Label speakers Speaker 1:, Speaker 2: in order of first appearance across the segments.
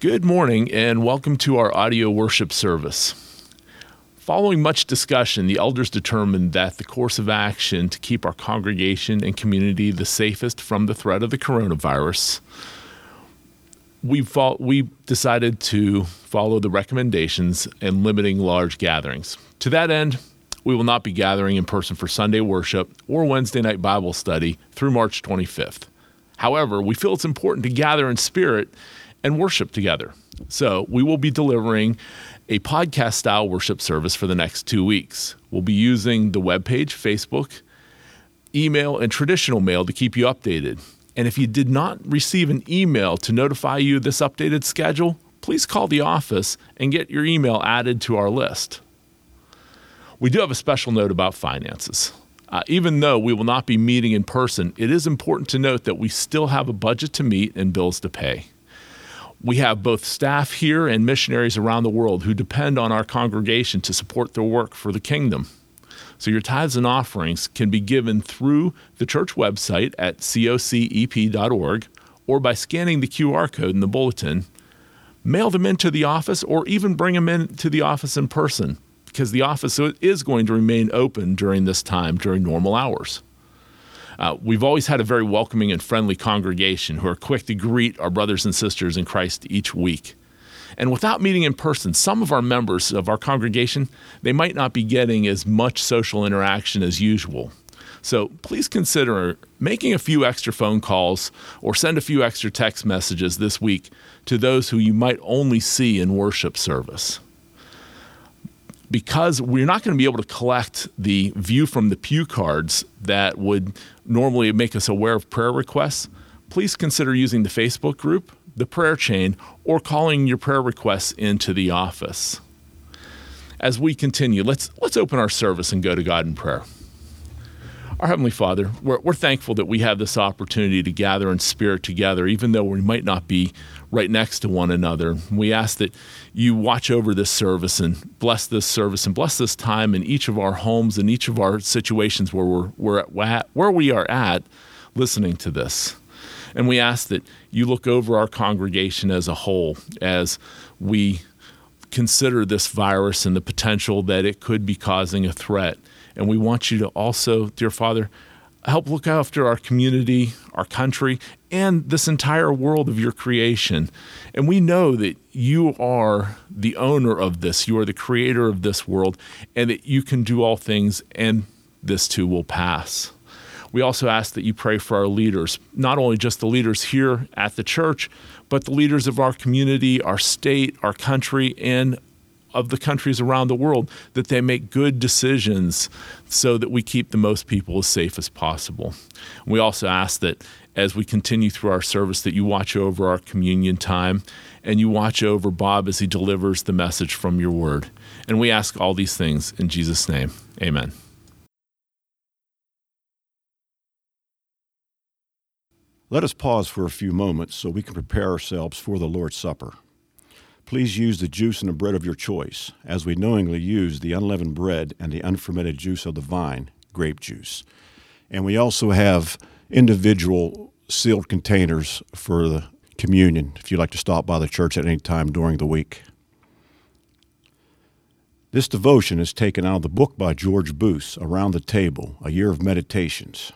Speaker 1: Good morning and welcome to our audio worship service. Following much discussion, the elders determined that the course of action to keep our congregation and community the safest from the threat of the coronavirus, we decided to follow the recommendations in limiting large gatherings. To that end, we will not be gathering in person for Sunday worship or Wednesday night Bible study through March 25th. However, we feel it's important to gather in spirit and worship together. So we will be delivering a podcast-style worship service for the next 2 weeks. We'll be using the webpage, Facebook, email, and traditional mail to keep you updated. And if you did not receive an email to notify you of this updated schedule, please call the office and get your email added to our list. We do have a special note about finances. Even though we will not be meeting in person, it is important to note that we still have a budget to meet and bills to pay. We have both staff here and missionaries around the world who depend on our congregation to support their work for the kingdom. So your tithes and offerings can be given through the church website at cocep.org or by scanning the QR code in the bulletin. Mail them into the office or even bring them into the office in person because the office is going to remain open during this time, during normal hours. We've always had a very welcoming and friendly congregation who are quick to greet our brothers and sisters in Christ each week. And without meeting in person, some of our members of our congregation, they might not be getting as much social interaction as usual. So please consider making a few extra phone calls or send a few extra text messages this week to those who you might only see in worship service. Because we're not going to be able to collect the view from the pew cards that would normally make us aware of prayer requests, please consider using the Facebook group, the prayer chain, or calling your prayer requests into the office. As we continue, let's open our service and go to God in prayer. Our Heavenly Father, we're thankful that we have this opportunity to gather in spirit together, even though we might not be right next to one another. We ask that you watch over this service and bless this time in each of our homes and each of our situations where we are at listening to this. And we ask that you look over our congregation as a whole as we consider this virus and the potential that it could be causing a threat. And we want you to also, dear Father, help look after our community, our country, and this entire world of your creation. And we know that you are the owner of this. You are the creator of this world, and that you can do all things, and this too will pass. We also ask that you pray for our leaders, not only just the leaders here at the church, but the leaders of our community, our state, our country, and of the countries around the world, that they make good decisions so that we keep the most people as safe as possible. We also ask that as we continue through our service, that you watch over our communion time and you watch over Bob as he delivers the message from your word. And we ask all these things in Jesus' name. Amen.
Speaker 2: Let us pause for a few moments so we can prepare ourselves for the Lord's Supper. Please use the juice and the bread of your choice, as we knowingly use the unleavened bread and the unfermented juice of the vine, grape juice. And we also have individual sealed containers for the communion, if you'd like to stop by the church at any time during the week. This devotion is taken out of the book by George Boos, Around the Table, A Year of Meditations.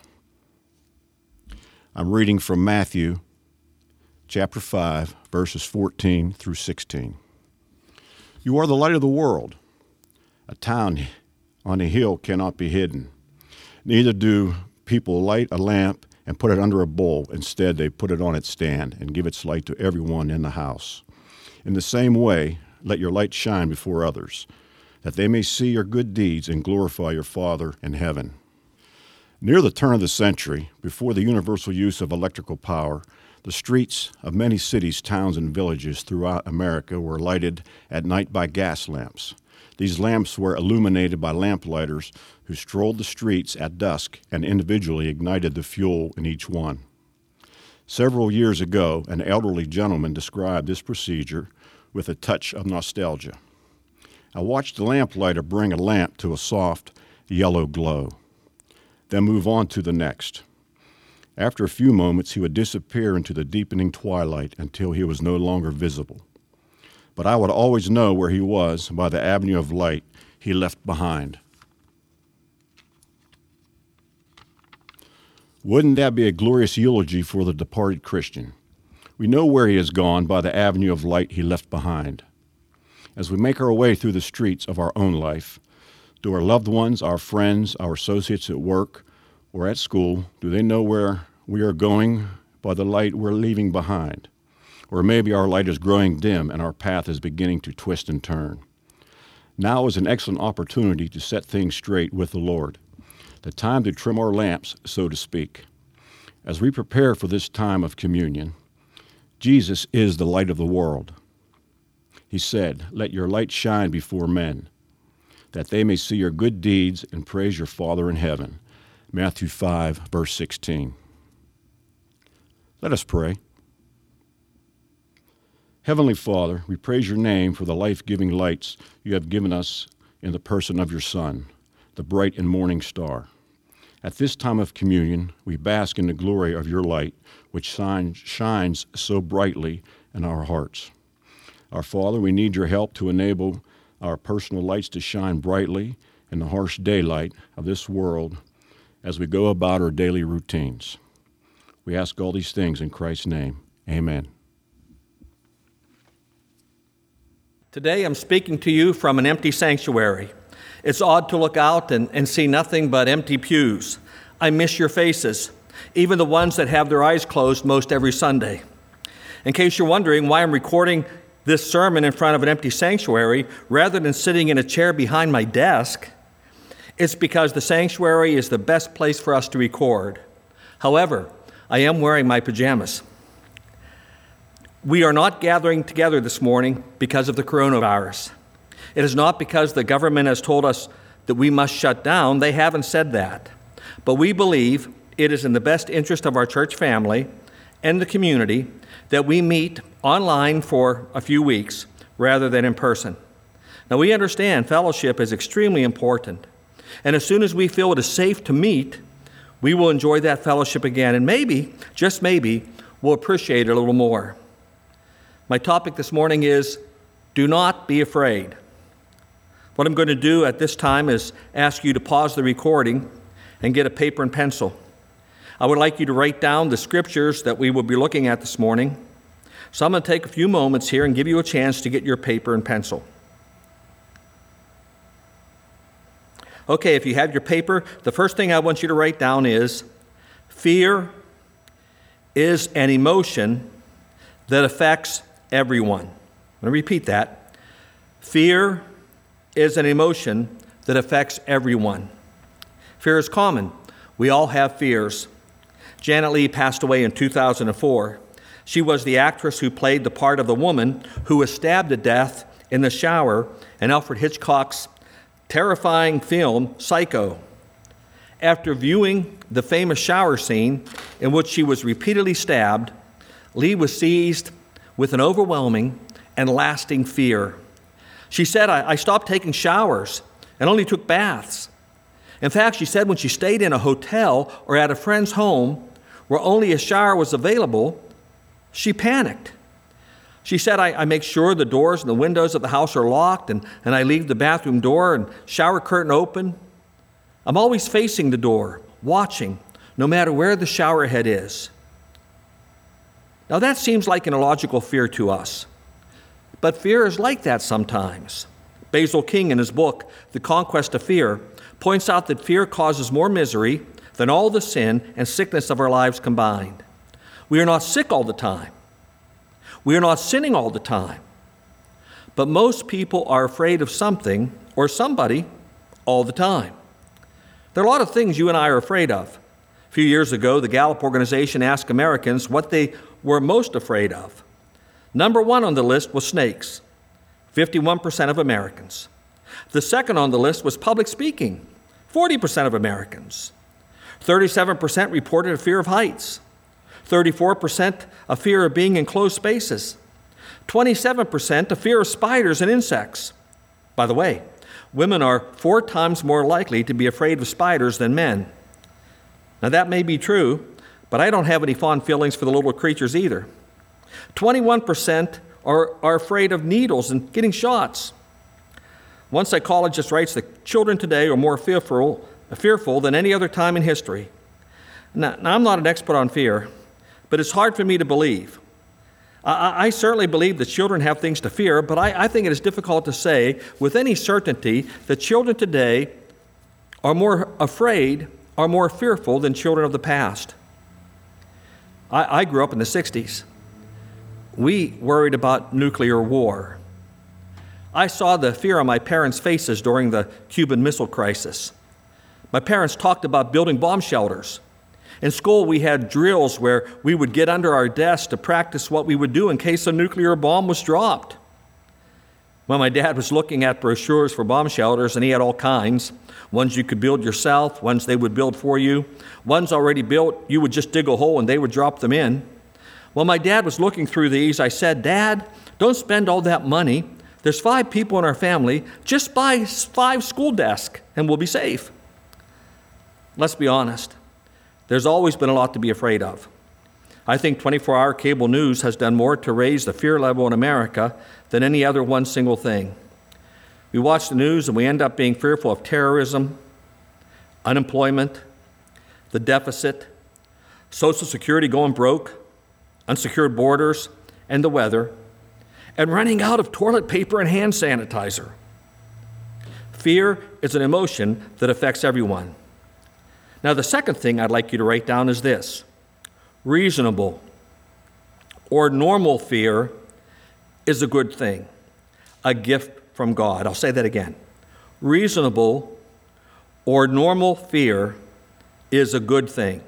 Speaker 2: I'm reading from Matthew chapter 5, verses 14 through 16. You are the light of the world. A town on a hill cannot be hidden. Neither do people light a lamp and put it under a bowl. Instead, they put it on its stand and give its light to everyone in the house. In the same way, let your light shine before others, that they may see your good deeds and glorify your Father in heaven. Near the turn of the century, before the universal use of electrical power, the streets of many cities, towns, and villages throughout America were lighted at night by gas lamps. These lamps were illuminated by lamplighters who strolled the streets at dusk and individually ignited the fuel in each one. Several years ago, an elderly gentleman described this procedure with a touch of nostalgia. I watched the lamplighter bring a lamp to a soft yellow glow, then move on to the next. After a few moments, he would disappear into the deepening twilight until he was no longer visible. but I would always know where he was by the avenue of light he left behind. Wouldn't that be a glorious eulogy for the departed Christian? We know where he has gone by the avenue of light he left behind. As we make our way through the streets of our own life, do our loved ones, our friends, our associates at work or at school, do they know where we are going by the light we're leaving behind? Or maybe our light is growing dim and our path is beginning to twist and turn. Now is an excellent opportunity to set things straight with the Lord, the time to trim our lamps, so to speak. As we prepare for this time of communion, Jesus is the light of the world. He said, "Let your light shine before men, that they may see your good deeds and praise your Father in heaven." Matthew 5, verse 16. Let us pray. Heavenly Father, we praise your name for the life-giving lights you have given us in the person of your Son, the bright and morning star. At this time of communion, we bask in the glory of your light, which shines so brightly in our hearts. Our Father, we need your help to enable our personal lights to shine brightly in the harsh daylight of this world as we go about our daily routines. We ask all these things in Christ's name. Amen.
Speaker 3: Today I'm speaking to you from an empty sanctuary. It's odd to look out and see nothing but empty pews. I miss your faces, even the ones that have their eyes closed most every Sunday. In case you're wondering why I'm recording this sermon in front of an empty sanctuary rather than sitting in a chair behind my desk, it's because the sanctuary is the best place for us to record. However, I am wearing my pajamas. We are not gathering together this morning because of the coronavirus. It is not because the government has told us that we must shut down. They haven't said that. But we believe it is in the best interest of our church family and the community that we meet online for a few weeks rather than in person. Now, we understand fellowship is extremely important. And as soon as we feel it is safe to meet, we will enjoy that fellowship again. And maybe, just maybe, we'll appreciate it a little more. My topic this morning is, do not be afraid. What I'm going to do at this time is ask you to pause the recording and get a paper and pencil. I would like you to write down the scriptures that we will be looking at this morning. So I'm going to take a few moments here and give you a chance to get your paper and pencil. Okay, if you have your paper, the first thing I want you to write down is, fear is an emotion that affects everyone. I'm going to repeat that. Fear is an emotion that affects everyone. Fear is common. We all have fears. Janet Leigh passed away in 2004. She was the actress who played the part of the woman who was stabbed to death in the shower in Alfred Hitchcock's terrifying film, Psycho. After viewing the famous shower scene in which she was repeatedly stabbed, Leigh was seized with an overwhelming and lasting fear. She said, I stopped taking showers and only took baths. In fact, she said when she stayed in a hotel or at a friend's home where only a shower was available, she panicked. She said, I make sure the doors and the windows of the house are locked, and I leave the bathroom door and shower curtain open. I'm always facing the door, watching, no matter where the shower head is. Now that seems like an illogical fear to us. But fear is like that sometimes. Basil King, in his book, The Conquest of Fear, points out that fear causes more misery than all the sin and sickness of our lives combined. We are not sick all the time. We are not sinning all the time. But most people are afraid of something or somebody all the time. There are a lot of things you and I are afraid of. A few years ago, the Gallup organization asked Americans what they were most afraid of. Number one on the list was snakes, 51% of Americans. The second on the list was public speaking, 40% of Americans. 37% reported a fear of heights, 34% a fear of being in closed spaces, 27% a fear of spiders and insects. By the way, women are 4 times more likely to be afraid of spiders than men. Now that may be true, but I don't have any fond feelings for the little creatures either. 21% are afraid of needles and getting shots. One psychologist writes that children today are more fearful than any other time in history. Now, I'm not an expert on fear, but it's hard for me to believe. I certainly believe that children have things to fear, but I think it is difficult to say with any certainty that children today are more afraid, are more fearful than children of the past. I grew up in the 60s. We worried about nuclear war. I saw the fear on my parents' faces during the Cuban Missile Crisis. My parents talked about building bomb shelters. In school, we had drills where we would get under our desks to practice what we would do in case a nuclear bomb was dropped. When my dad was looking at brochures for bomb shelters, and he had all kinds, ones you could build yourself, ones they would build for you, ones already built, you would just dig a hole and they would drop them in. When my dad was looking through these, I said, "Dad, don't spend all that money. There's 5 people in our family. Just buy 5 school desks and we'll be safe." Let's be honest. There's always been a lot to be afraid of. I think 24-hour cable news has done more to raise the fear level in America than any other one single thing. We watch the news and we end up being fearful of terrorism, unemployment, the deficit, Social Security going broke, unsecured borders, and the weather, and running out of toilet paper and hand sanitizer. Fear is an emotion that affects everyone. Now, the second thing I'd like you to write down is this: reasonable or normal fear is a good thing, a gift from God. I'll say that again. Reasonable or normal fear is a good thing,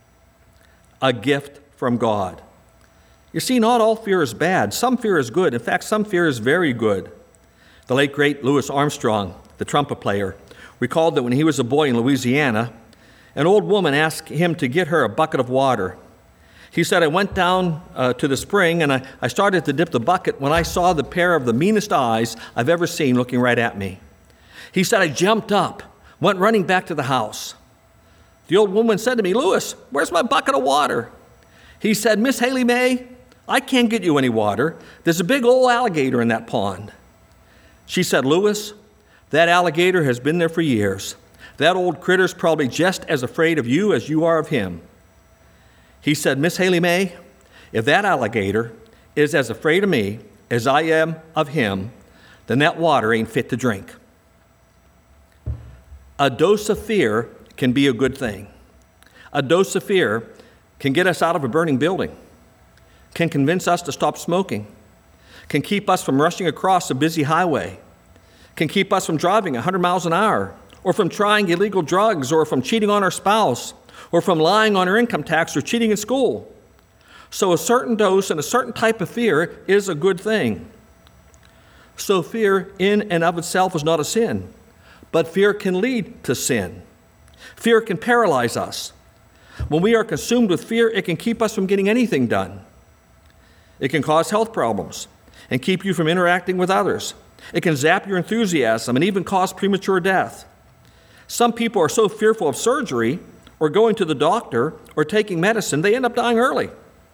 Speaker 3: a gift from God. You see, not all fear is bad. Some fear is good. In fact, some fear is very good. The late, great Louis Armstrong, the trumpet player, recalled that when he was a boy in Louisiana, an old woman asked him to get her a bucket of water. He said, "I went down to the spring and I started to dip the bucket when I saw the pair of the meanest eyes I've ever seen looking right at me." He said, "I jumped up, went running back to the house. The old woman said to me, 'Louis, where's my bucket of water?' He said, 'Miss Haley May, I can't get you any water. There's a big old alligator in that pond.' She said, 'Louis, that alligator has been there for years. That old critter's probably just as afraid of you as you are of him.' He said, 'Miss Haley May, if that alligator is as afraid of me as I am of him, then that water ain't fit to drink.'" A dose of fear can be a good thing. A dose of fear can get us out of a burning building, can convince us to stop smoking, can keep us from rushing across a busy highway, can keep us from driving 100 miles an hour, or from trying illegal drugs, or from cheating on our spouse, or from lying on our income tax or cheating in school. So a certain dose and a certain type of fear is a good thing. So fear in and of itself is not a sin, but fear can lead to sin. Fear can paralyze us. When we are consumed with fear, it can keep us from getting anything done. It can cause health problems and keep you from interacting with others. It can zap your enthusiasm and even cause premature death. Some people are so fearful of surgery or going to the doctor or taking medicine, they end up dying early.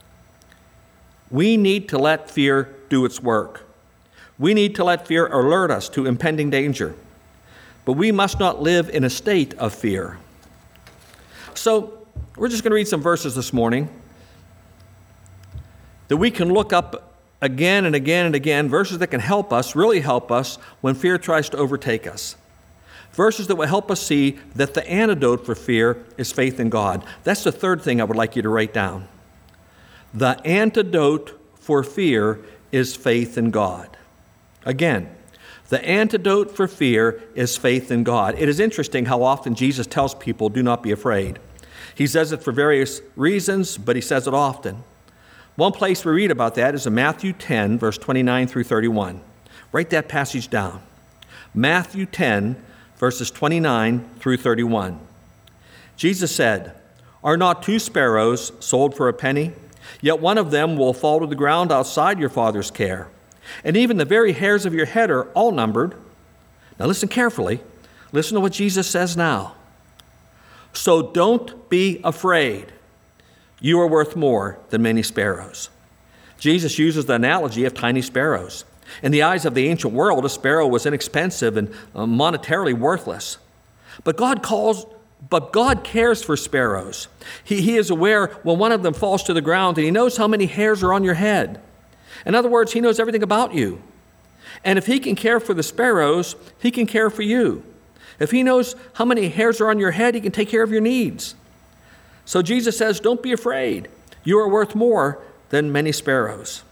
Speaker 3: We need to let fear do its work. We need to let fear alert us to impending danger. But we must not live in a state of fear. So we're just going to read some verses this morning that we can look up again and again and again, verses that can help us, really help us, when fear tries to overtake us. Verses that will help us see that the antidote for fear is faith in God. That's the third thing I would like you to write down. The antidote for fear is faith in God. Again, the antidote for fear is faith in God. It is interesting how often Jesus tells people, do not be afraid. He says it for various reasons, but he says it often. One place we read about that is in Matthew 10, verse 29 through 31. Write that passage down. Matthew 10, verses 29 through 31. Jesus said, "Are not 2 sparrows sold for a penny? Yet one of them will fall to the ground outside your Father's care. And even the very hairs of your head are all numbered." Now listen carefully. Listen to what Jesus says now. "So don't be afraid. You are worth more than many sparrows." Jesus uses the analogy of tiny sparrows. In the eyes of the ancient world, a sparrow was inexpensive and monetarily worthless. But God cares for sparrows. He is aware when one of them falls to the ground, and he knows how many hairs are on your head. In other words, he knows everything about you. And if he can care for the sparrows, he can care for you. If he knows how many hairs are on your head, he can take care of your needs. So Jesus says, don't be afraid. You are worth more than many sparrows.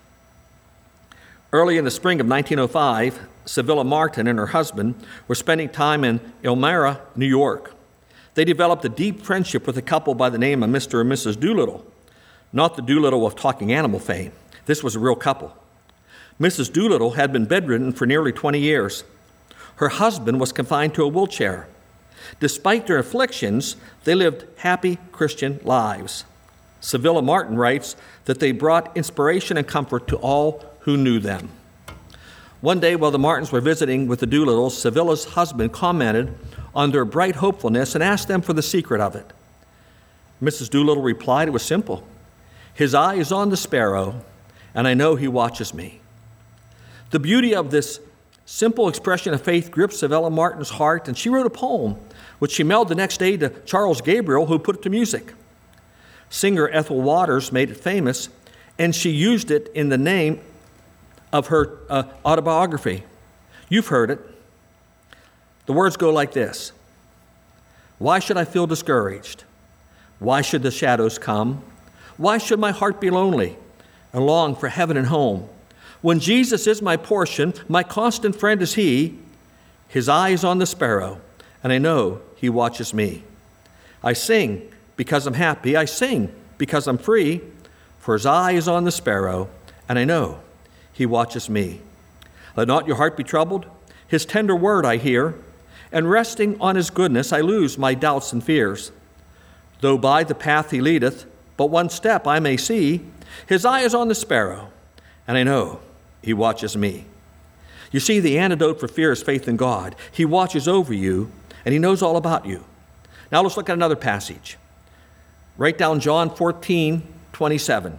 Speaker 3: Early in the spring of 1905, Sevilla Martin and her husband were spending time in Elmira, New York. They developed a deep friendship with a couple by the name of Mr. and Mrs. Doolittle, not the Doolittle of Talking Animal fame. This was a real couple. Mrs. Doolittle had been bedridden for nearly 20 years. Her husband was confined to a wheelchair. Despite their afflictions, they lived happy Christian lives. Sevilla Martin writes that they brought inspiration and comfort to all who knew them. One day, while the Martins were visiting with the Doolittles, Sevilla's husband commented on their bright hopefulness and asked them for the secret of it. Mrs. Doolittle replied, it was simple. His eye is on the sparrow, and I know he watches me. The beauty of this simple expression of faith gripped Sevilla Martin's heart, and she wrote a poem, which she mailed the next day to Charles Gabriel, who put it to music. Singer Ethel Waters made it famous, and she used it in the name of her autobiography. You've heard it. The words go like this. Why should I feel discouraged? Why should the shadows come? Why should my heart be lonely and long for heaven and home? When Jesus is my portion, my constant friend is he. His eye is on the sparrow, and I know he watches me. I sing because I'm happy. I sing because I'm free, for his eye is on the sparrow, and I know he watches me. Let not your heart be troubled. His tender word I hear, and resting on his goodness I lose my doubts and fears. Though by the path he leadeth, but one step I may see, his eye is on the sparrow, and I know he watches me. You see, the antidote for fear is faith in God. He watches over you, and he knows all about you. Now let's look at another passage. Write down John 14:27.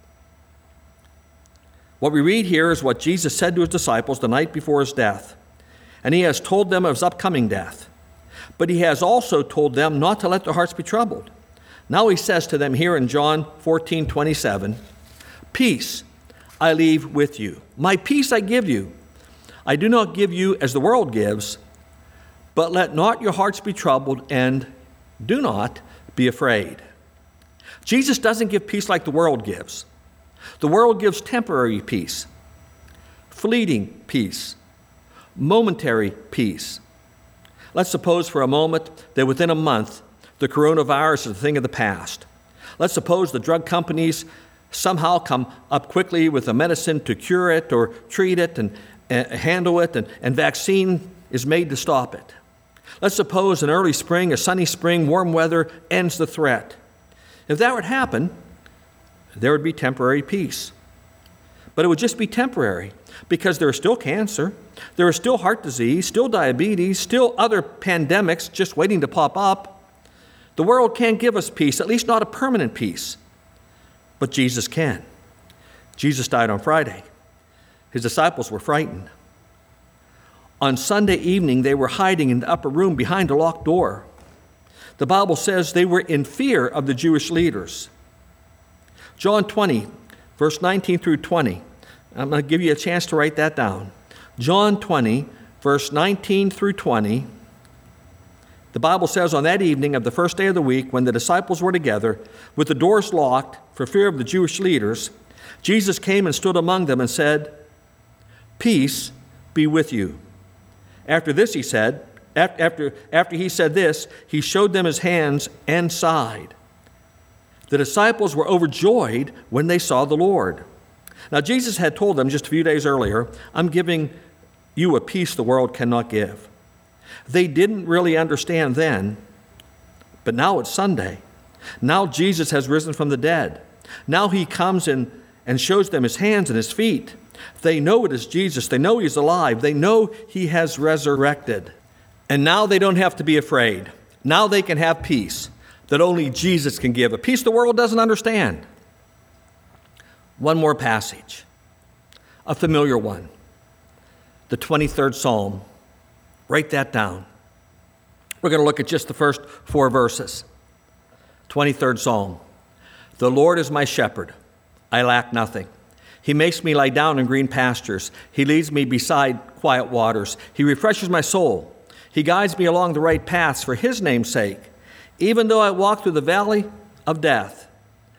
Speaker 3: What we read here is what Jesus said to his disciples the night before his death. And he has told them of his upcoming death. But he has also told them not to let their hearts be troubled. Now he says to them here in John 14:27, peace I leave with you. My peace I give you. I do not give you as the world gives, but let not your hearts be troubled, and do not be afraid. Jesus doesn't give peace like the world gives. The world gives temporary peace, fleeting peace, momentary peace. Let's suppose for a moment that within a month, the coronavirus is a thing of the past. Let's suppose the drug companies somehow come up quickly with a medicine to cure it or treat it and handle it, and vaccine is made to stop it. Let's suppose in early spring, a sunny spring, warm weather ends the threat. If that would happen, there would be temporary peace. But it would just be temporary, because there is still cancer, there is still heart disease, still diabetes, still other pandemics just waiting to pop up. The world can't give us peace, at least not a permanent peace. But Jesus can. Jesus died on Friday. His disciples were frightened. On Sunday evening, they were hiding in the upper room behind a locked door. The Bible says they were in fear of the Jewish leaders. John 20, verse 19 through 20. I'm going to give you a chance to write that down. John 20, verse 19 through 20. The Bible says, on that evening of the first day of the week, when the disciples were together, with the doors locked for fear of the Jewish leaders, Jesus came and stood among them and said, peace be with you. After this, he said, after he said this, he showed them his hands and side. The disciples were overjoyed when they saw the Lord. Now, Jesus had told them just a few days earlier, I'm giving you a peace the world cannot give. They didn't really understand then, but now it's Sunday. Now Jesus has risen from the dead. Now he comes and shows them his hands and his feet. They know it is Jesus. They know he's alive. They know he has resurrected. And now they don't have to be afraid. Now they can have peace that only Jesus can give, a peace the world doesn't understand. One more passage, a familiar one, the 23rd Psalm. Write that down. We're going to look at just the first 4 verses. 23rd Psalm. The Lord is my shepherd. I lack nothing. He makes me lie down in green pastures. He leads me beside quiet waters. He refreshes my soul. He guides me along the right paths for his name's sake. Even though I walk through the valley of death,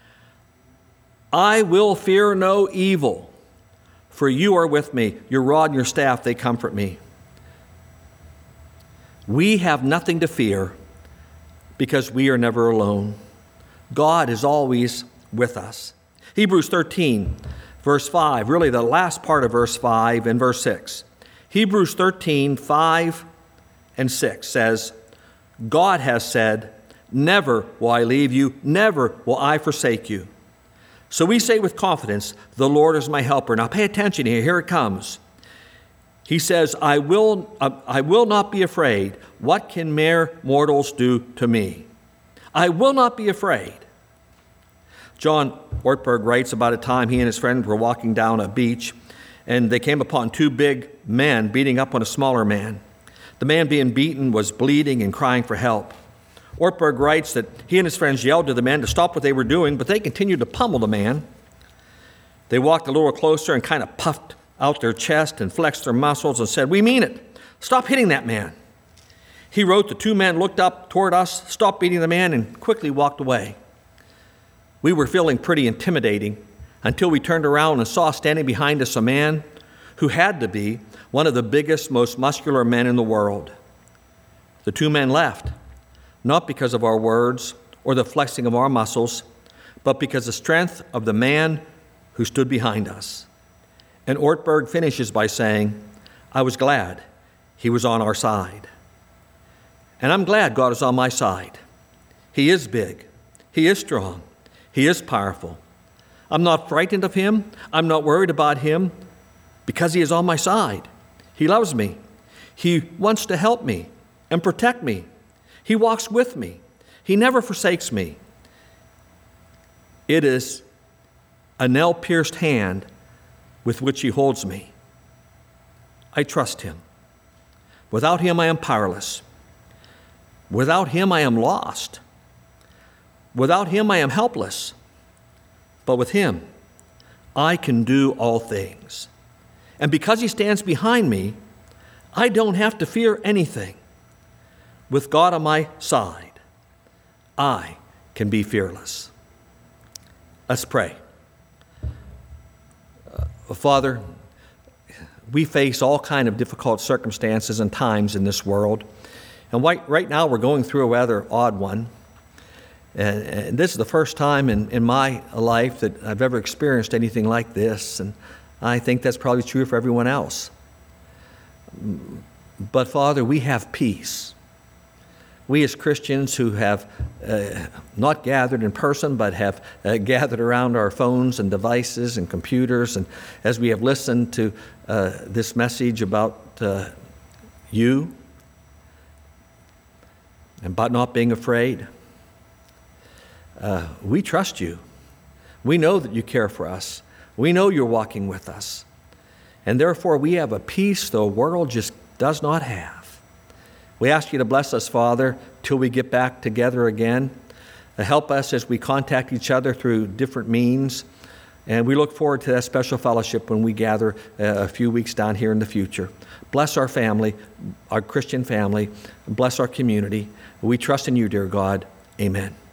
Speaker 3: I will fear no evil, for you are with me. Your rod and your staff, they comfort me. We have nothing to fear because we are never alone. God is always with us. Hebrews 13, verse 5, really the last part of verse 5 and verse 6. Hebrews 13, 5 and 6 says, God has said, never will I leave you, never will I forsake you. So we say with confidence, the Lord is my helper. Now pay attention here. Here it comes. He says, I will not be afraid. What can mere mortals do to me? I will not be afraid. John Ortberg writes about a time he and his friend were walking down a beach, and they came upon 2 big men beating up on a smaller man. The man being beaten was bleeding and crying for help. Ortberg writes that he and his friends yelled to the men to stop what they were doing, but they continued to pummel the man. They walked a little closer and kind of puffed out their chest and flexed their muscles and said, we mean it. Stop hitting that man. He wrote, the 2 men looked up toward us, stopped beating the man, and quickly walked away. We were feeling pretty intimidating until we turned around and saw standing behind us a man who had to be one of the biggest, most muscular men in the world. The 2 men left, not because of our words or the flexing of our muscles, but because of the strength of the man who stood behind us. And Ortberg finishes by saying, I was glad he was on our side. And I'm glad God is on my side. He is big. He is strong. He is powerful. I'm not frightened of him. I'm not worried about him because he is on my side. He loves me. He wants to help me and protect me. He walks with me. He never forsakes me. It is a nail-pierced hand with which he holds me. I trust him. Without him, I am powerless. Without him, I am lost. Without him, I am helpless. But with him, I can do all things. And because he stands behind me, I don't have to fear anything. With God on my side, I can be fearless. Let's pray. Father, we face all kinds of difficult circumstances and times in this world. And right now we're going through a rather odd one. And this is the first time in my life that I've ever experienced anything like this. And I think that's probably true for everyone else. But Father, we have peace. We as Christians who have not gathered in person, but have gathered around our phones and devices and computers, and as we have listened to this message about you and about not being afraid, we trust you. We know that you care for us. We know you're walking with us. And therefore we have a peace the world just does not have. We ask you to bless us, Father, till we get back together again. Help us as we contact each other through different means. And we look forward to that special fellowship when we gather a few weeks down here in the future. Bless our family, our Christian family. Bless our community. We trust in you, dear God. Amen.